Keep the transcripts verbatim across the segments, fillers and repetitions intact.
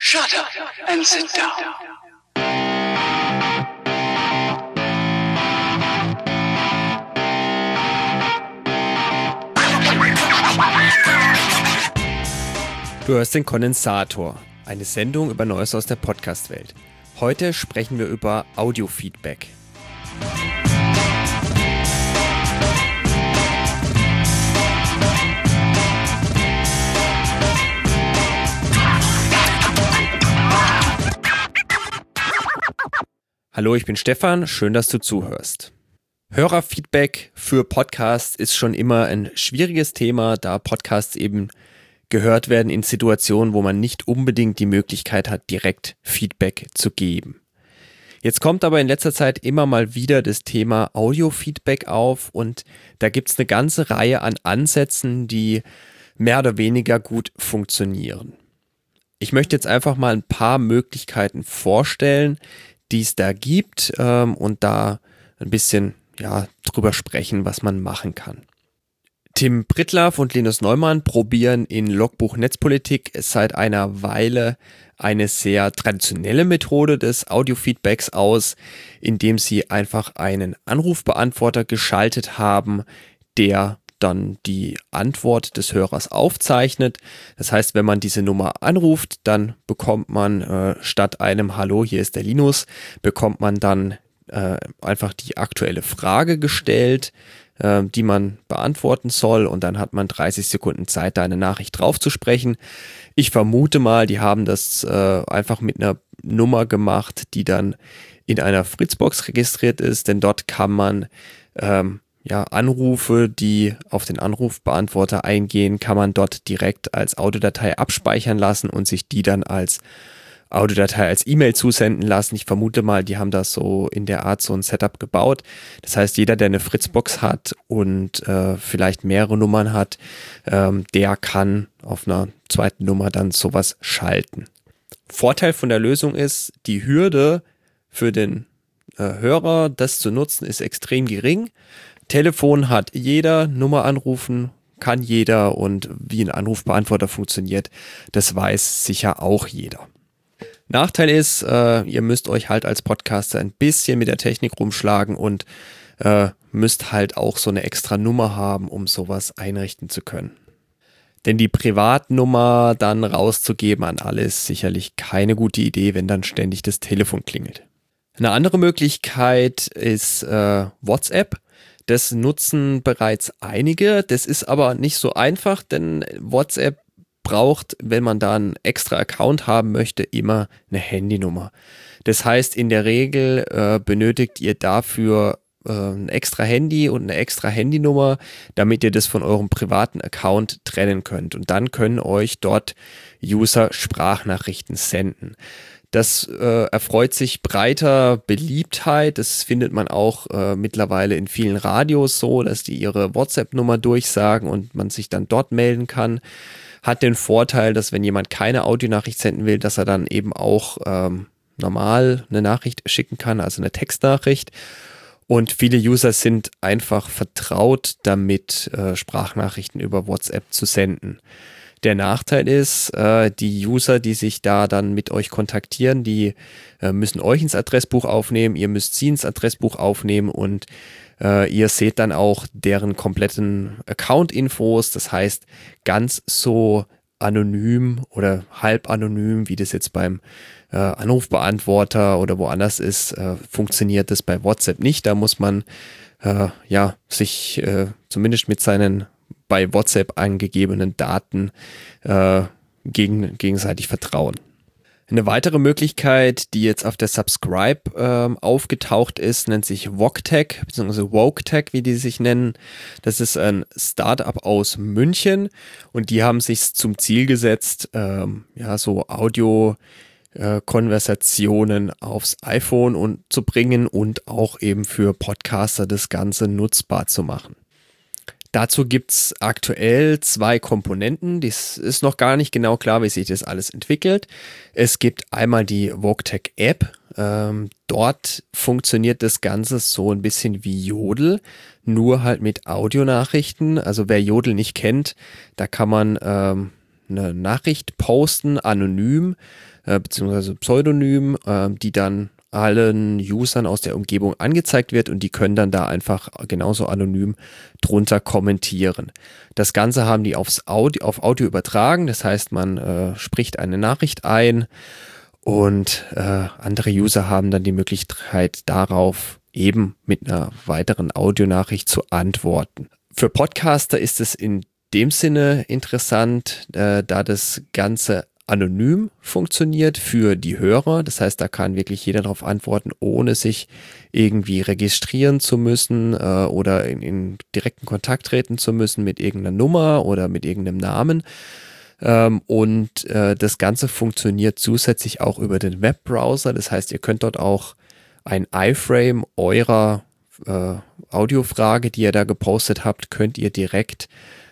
Shut up and sit down. Du hörst den Kondensator, eine Sendung über Neues aus der Podcast-Welt. Heute sprechen wir über Audiofeedback. Hallo, ich bin Stefan, schön, dass du zuhörst. Hörerfeedback für Podcasts ist schon immer ein schwieriges Thema, da Podcasts eben gehört werden in Situationen, wo man nicht unbedingt die Möglichkeit hat, direkt Feedback zu geben. Jetzt kommt aber in letzter Zeit immer mal wieder das Thema Audiofeedback auf und da gibt es eine ganze Reihe an Ansätzen, die mehr oder weniger gut funktionieren. Ich möchte jetzt einfach mal ein paar Möglichkeiten vorstellen, die es da gibt ähm, und da ein bisschen ja, drüber sprechen, was man machen kann. Tim Pritlove und Linus Neumann probieren in Logbuch Netzpolitik seit einer Weile eine sehr traditionelle Methode des Audiofeedbacks aus, indem sie einfach einen Anrufbeantworter geschaltet haben, der dann die Antwort des Hörers aufzeichnet. Das heißt, wenn man diese Nummer anruft, dann bekommt man äh, statt einem Hallo, hier ist der Linus, bekommt man dann äh, einfach die aktuelle Frage gestellt, äh, die man beantworten soll und dann hat man dreißig Sekunden Zeit, da eine Nachricht drauf zu sprechen. Ich vermute mal, die haben das äh, einfach mit einer Nummer gemacht, die dann in einer Fritzbox registriert ist, denn dort kann man ähm, Ja, Anrufe, die auf den Anrufbeantworter eingehen, kann man dort direkt als Audiodatei abspeichern lassen und sich die dann als Audiodatei als E-Mail zusenden lassen. Ich vermute mal, die haben das so in der Art so ein Setup gebaut. Das heißt, jeder, der eine Fritzbox hat und äh, vielleicht mehrere Nummern hat, ähm, der kann auf einer zweiten Nummer dann sowas schalten. Vorteil von der Lösung ist, die Hürde für den äh, Hörer, das zu nutzen, ist extrem gering. Telefon hat jeder, Nummer anrufen kann jeder und wie ein Anrufbeantworter funktioniert, das weiß sicher auch jeder. Nachteil ist, äh, ihr müsst euch halt als Podcaster ein bisschen mit der Technik rumschlagen und äh, müsst halt auch so eine extra Nummer haben, um sowas einrichten zu können. Denn die Privatnummer dann rauszugeben an alle ist sicherlich keine gute Idee, wenn dann ständig das Telefon klingelt. Eine andere Möglichkeit ist äh, WhatsApp. Das nutzen bereits einige, das ist aber nicht so einfach, denn WhatsApp braucht, wenn man da einen extra Account haben möchte, immer eine Handynummer. Das heißt, in der Regel äh, benötigt ihr dafür äh, ein extra Handy und eine extra Handynummer, damit ihr das von eurem privaten Account trennen könnt. Und dann können euch dort User Sprachnachrichten senden. Das äh, erfreut sich breiter Beliebtheit. Das findet man auch äh, mittlerweile in vielen Radios so, dass die ihre WhatsApp-Nummer durchsagen und man sich dann dort melden kann. Hat den Vorteil, dass wenn jemand keine Audionachricht senden will, dass er dann eben auch ähm, normal eine Nachricht schicken kann, also eine Textnachricht. Und viele User sind einfach vertraut damit, äh, Sprachnachrichten über WhatsApp zu senden. Der Nachteil ist, äh, die User, die sich da dann mit euch kontaktieren, die äh, müssen euch ins Adressbuch aufnehmen, ihr müsst sie ins Adressbuch aufnehmen und äh, ihr seht dann auch deren kompletten Account-Infos. Das heißt, ganz so anonym oder halb anonym, wie das jetzt beim äh, Anrufbeantworter oder woanders ist, äh, funktioniert das bei WhatsApp nicht. Da muss man äh, ja sich äh, zumindest mit seinen bei WhatsApp angegebenen Daten äh, gegen, gegenseitig vertrauen. Eine weitere Möglichkeit, die jetzt auf der Subscribe äh, aufgetaucht ist, nennt sich VogTech, beziehungsweise WokeTech, wie die sich nennen. Das ist ein Startup aus München und die haben sich zum Ziel gesetzt, ähm, ja, so Audio äh, Konversationen aufs iPhone und, zu bringen und auch eben für Podcaster das Ganze nutzbar zu machen. Dazu gibt es aktuell zwei Komponenten. Das ist noch gar nicht genau klar, wie sich das alles entwickelt. Es gibt einmal die VogTech App. Ähm, dort funktioniert das Ganze so ein bisschen wie Jodel, nur halt mit Audionachrichten. Also wer Jodel nicht kennt, da kann man ähm, eine Nachricht posten, anonym äh, beziehungsweise pseudonym, äh, die dann allen Usern aus der Umgebung angezeigt wird und die können dann da einfach genauso anonym drunter kommentieren. Das Ganze haben die aufs Audio, auf Audio übertragen, das heißt, man äh, spricht eine Nachricht ein und äh, andere User haben dann die Möglichkeit darauf eben mit einer weiteren Audionachricht zu antworten. Für Podcaster ist es in dem Sinne interessant, äh, da das Ganze anonym funktioniert für die Hörer. Das heißt, da kann wirklich jeder darauf antworten, ohne sich irgendwie registrieren zu müssen äh, oder in, in direkten Kontakt treten zu müssen mit irgendeiner Nummer oder mit irgendeinem Namen. Ähm, und äh, das Ganze funktioniert zusätzlich auch über den Webbrowser. Das heißt, ihr könnt dort auch ein iFrame eurer äh, Audiofrage, die ihr da gepostet habt, könnt ihr direkt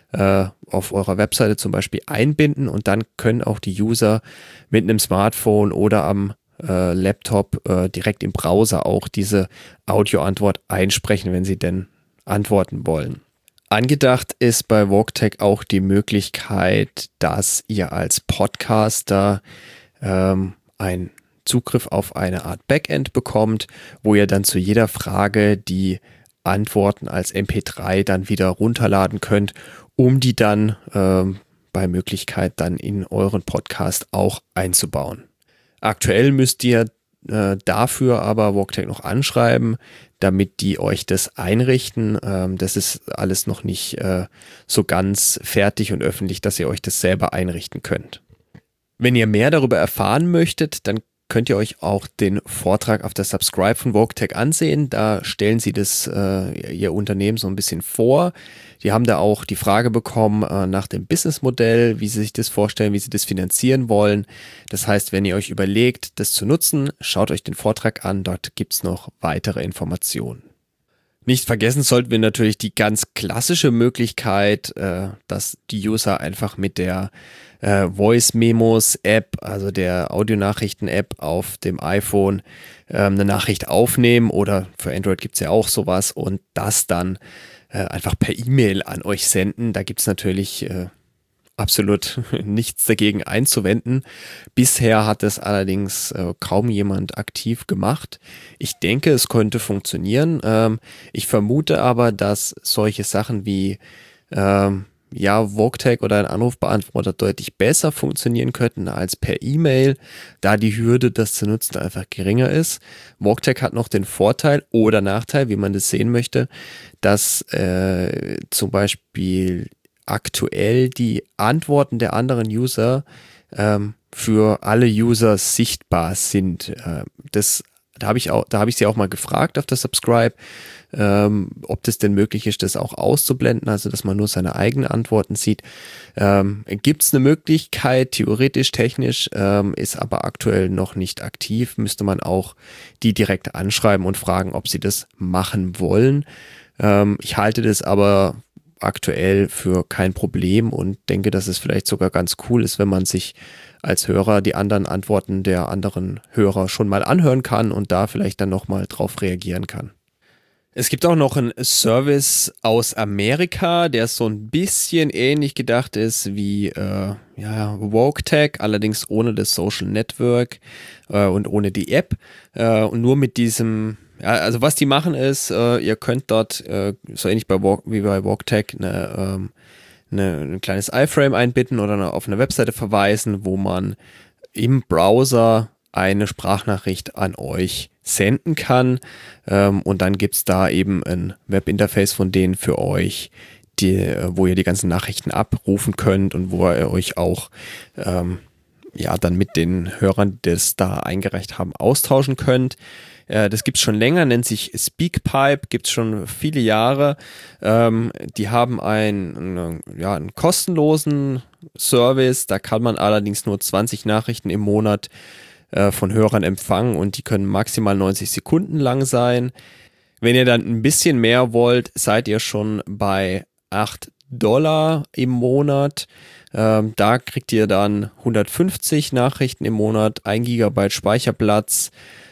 auf eurer Webseite zum Beispiel einbinden und dann können auch die User mit einem Smartphone oder am äh, Laptop äh, direkt im Browser auch diese Audioantwort einsprechen, wenn sie denn antworten wollen. Angedacht ist bei VogueTech auch die Möglichkeit, dass ihr als Podcaster ähm, einen Zugriff auf eine Art Backend bekommt, wo ihr dann zu jeder Frage die Antworten als M P drei dann wieder runterladen könnt, um die dann ähm, bei Möglichkeit dann in euren Podcast auch einzubauen. Aktuell müsst ihr äh, dafür aber VogueTech noch anschreiben, damit die euch das einrichten. Ähm, das ist alles noch nicht äh, so ganz fertig und öffentlich, dass ihr euch das selber einrichten könnt. Wenn ihr mehr darüber erfahren möchtet, dann könnt ihr euch auch den Vortrag auf der Subscribe von VogueTech ansehen. Da stellen sie das, äh, ihr Unternehmen so ein bisschen vor. Die haben da auch die Frage bekommen äh, nach dem Businessmodell, wie sie sich das vorstellen, wie sie das finanzieren wollen. Das heißt, wenn ihr euch überlegt, das zu nutzen, schaut euch den Vortrag an. Dort gibt's noch weitere Informationen. Nicht vergessen sollten wir natürlich die ganz klassische Möglichkeit, äh, dass die User einfach mit der äh, Voice Memos App, also der Audionachrichten-App auf dem iPhone, äh, eine Nachricht aufnehmen oder für Android gibt's ja auch sowas und das dann äh, einfach per E-Mail an euch senden. Da gibt's natürlich äh, absolut nichts dagegen einzuwenden. Bisher hat es allerdings äh, kaum jemand aktiv gemacht. Ich denke, es könnte funktionieren. Ähm, ich vermute aber, dass solche Sachen wie ähm, ja, VogueTech oder ein Anrufbeantworter deutlich besser funktionieren könnten als per E-Mail, da die Hürde, das zu nutzen, einfach geringer ist. VogueTech hat noch den Vorteil oder Nachteil, wie man das sehen möchte, dass äh, zum Beispiel aktuell die Antworten der anderen User ähm, für alle User sichtbar sind. Äh, das, da habe ich auch, da habe ich sie auch mal gefragt auf der Subscribe, ähm, ob das denn möglich ist, das auch auszublenden, also dass man nur seine eigenen Antworten sieht. Ähm, Gibt es eine Möglichkeit, theoretisch, technisch, ähm, ist aber aktuell noch nicht aktiv. Müsste man auch die direkt anschreiben und fragen, ob sie das machen wollen. Ähm, ich halte das aber aktuell für kein Problem und denke, dass es vielleicht sogar ganz cool ist, wenn man sich als Hörer die anderen Antworten der anderen Hörer schon mal anhören kann und da vielleicht dann nochmal drauf reagieren kann. Es gibt auch noch einen Service aus Amerika, der so ein bisschen ähnlich gedacht ist wie äh, ja, VogueTech, allerdings ohne das Social Network äh, und ohne die App äh, und nur mit diesem. Ja, also was die machen ist, äh, ihr könnt dort, äh, so ähnlich bei Vogue, wie bei VogueTech, eine, ähm, eine, ein kleines iFrame einbinden oder eine, auf eine Webseite verweisen, wo man im Browser eine Sprachnachricht an euch senden kann. Ähm, und dann gibt's da eben ein Webinterface von denen für euch, die, wo ihr die ganzen Nachrichten abrufen könnt und wo ihr euch auch ähm, ja dann mit den Hörern, die das da eingereicht haben, austauschen könnt. Das gibt's schon länger, nennt sich Speakpipe, gibt's schon viele Jahre. Ähm, die haben einen, ja, einen kostenlosen Service, da kann man allerdings nur zwanzig Nachrichten im Monat äh, von Hörern empfangen und die können maximal neunzig Sekunden lang sein. Wenn ihr dann ein bisschen mehr wollt, seid ihr schon bei acht Dollar im Monat. Ähm, da kriegt ihr dann hundertfünfzig Nachrichten im Monat, ein Gigabyte Speicherplatz.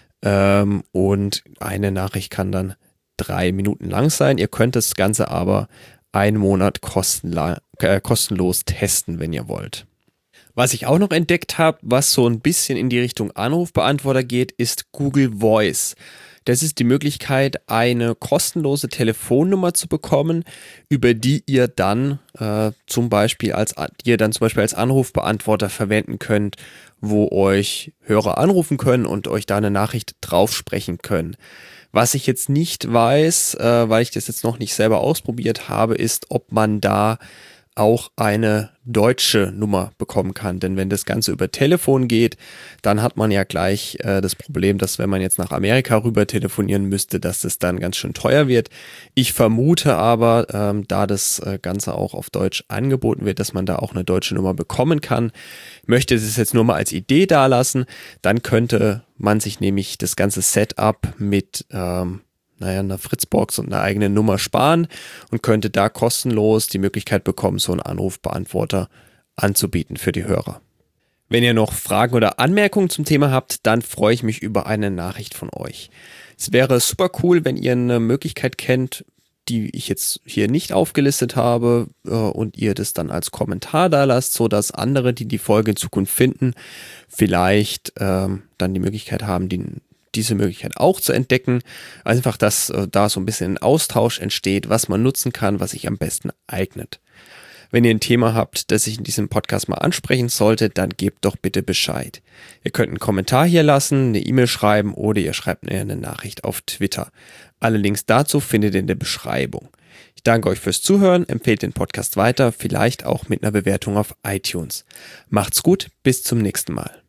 Ähm, und eine Nachricht kann dann drei Minuten lang sein. Ihr könnt das Ganze aber einen Monat kostenla- äh, kostenlos testen, wenn ihr wollt. Was ich auch noch entdeckt habe, was so ein bisschen in die Richtung Anrufbeantworter geht, ist Google Voice. Das ist die Möglichkeit, eine kostenlose Telefonnummer zu bekommen, über die ihr dann äh, zum Beispiel als die ihr dann zum Beispiel als Anrufbeantworter verwenden könnt, wo euch Hörer anrufen können und euch da eine Nachricht drauf sprechen können. Was ich jetzt nicht weiß, äh, weil ich das jetzt noch nicht selber ausprobiert habe, ist, ob man da auch eine deutsche Nummer bekommen kann. Denn wenn das Ganze über Telefon geht, dann hat man ja gleich äh, das Problem, dass wenn man jetzt nach Amerika rüber telefonieren müsste, dass das dann ganz schön teuer wird. Ich vermute aber, ähm, da das äh, Ganze auch auf Deutsch angeboten wird, dass man da auch eine deutsche Nummer bekommen kann. Möchte es jetzt nur mal als Idee dalassen, dann könnte man sich nämlich das ganze Setup mit ähm, naja, eine Fritzbox und eine eigene Nummer sparen und könnte da kostenlos die Möglichkeit bekommen, so einen Anrufbeantworter anzubieten für die Hörer. Wenn ihr noch Fragen oder Anmerkungen zum Thema habt, dann freue ich mich über eine Nachricht von euch. Es wäre super cool, wenn ihr eine Möglichkeit kennt, die ich jetzt hier nicht aufgelistet habe äh, und ihr das dann als Kommentar da lasst, sodass andere, die die Folge in Zukunft finden, vielleicht ähm, dann die Möglichkeit haben, die diese Möglichkeit auch zu entdecken. Einfach, dass äh, da so ein bisschen ein Austausch entsteht, was man nutzen kann, was sich am besten eignet. Wenn ihr ein Thema habt, das ich in diesem Podcast mal ansprechen sollte, dann gebt doch bitte Bescheid. Ihr könnt einen Kommentar hier lassen, eine E-Mail schreiben oder ihr schreibt mir eine Nachricht auf Twitter. Alle Links dazu findet ihr in der Beschreibung. Ich danke euch fürs Zuhören, empfehlt den Podcast weiter, vielleicht auch mit einer Bewertung auf iTunes. Macht's gut, bis zum nächsten Mal.